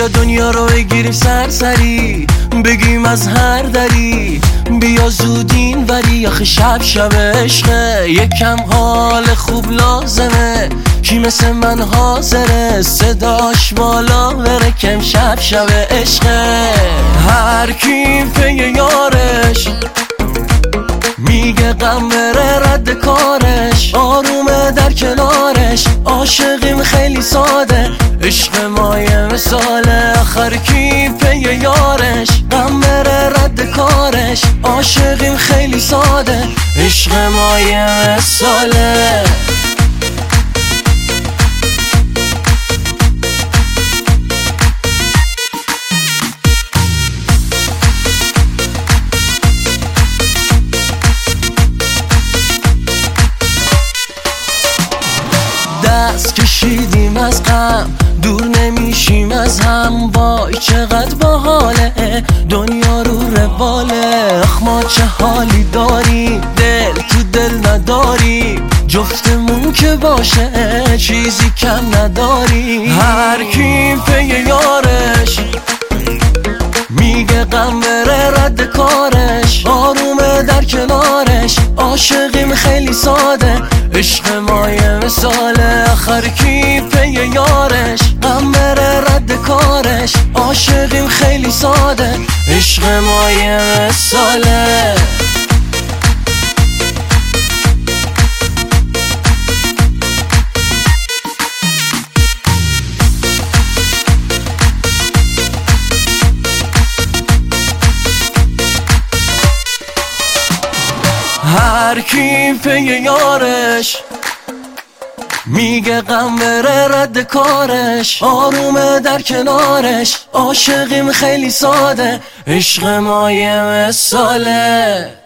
دنیا رو بگیریم سرسری، بگیم از هر دری بیا زودین وری. آخه شب شب عشقه، یکم حال خوب لازمه. کی مثل من حاضره صداش بالا بره کم شب شب عشقه. هر کی پی یارش میگه غم بره رد کارش، آرومه در کنارش. عاشقیم خیلی ساده، عشق ما یه مثاله. آخر کی پی یارش غم بره رد کارش، عاشقیم خیلی ساده، عشق ما یه مثاله. دست کشیدیم از غم، دور نمیشیم از هم. وای چقدر باحاله دنیا رو رواله. آخ ما چه حالی داریم، دل تو دل نداریم. جفتمون که باشه چیزی کم نداریم. هر کی پی یارش میگه غم بره رد کارش، آرومه در کنارش. عاشقیم خیلی ساده، عشق ما یه مثاله. آخر کی پی یارش غم بره رد کارش، عاشقیم خیلی ساده، عشق ما یه مثاله. هر کی پی یارش میگه غم بره رد کارش، آرومه در کنارش. عاشقیم خیلی ساده، عشق ما یه مثاله.